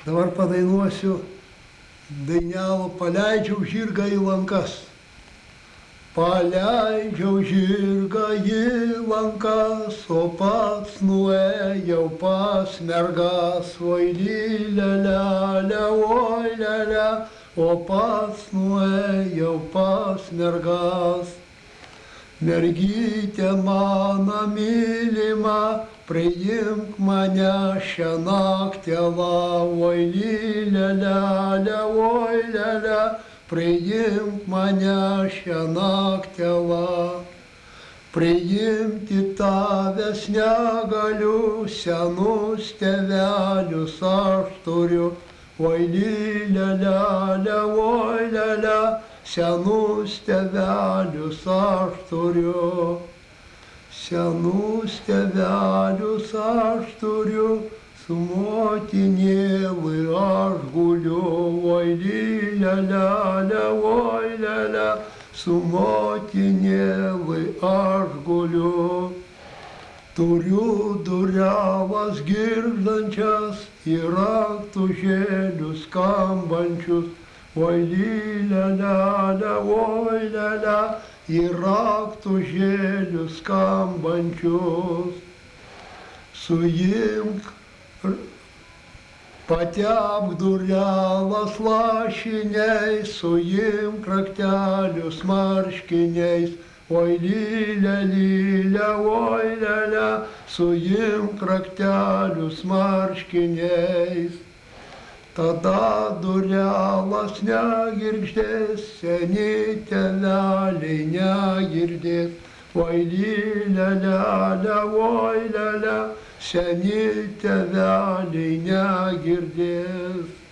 Dabar padainuosiu dainelą Paleidžiau žirgą į lankas. Paleidžiau žirgą į lankas, o pats nuėjau pas mergas. Oi lilelele, oi lele, o pats nuėjau pas mergas. Mergytė mano mylima, priimk mane šią naktį, oi lilelele, oi lele, priimk mane šią naktį. Priimti tavęs negaliu, senus tėvelius aš turiu, oi lilelele, oi lele, senus tėvelius aš turiu. Senus tėvelius aš turiu, su motinėlai aš guliu, oi lilelele, oi lele, su motinėlai aš guliu. Turiu durelės girgždančias ir raktužėlius skambančius, oi lilelele, oi lele, ir raktužėlius skambančius. Suimk, patepk durelas lašiniais, suimk raktelius marškiniais, oi lilelele, oi lele, suimk raktelius marškiniais. Tada durelas negirgždės, seni tėveliai negirdės, oi lilelele, oi lele, seni tėveliai negirdės.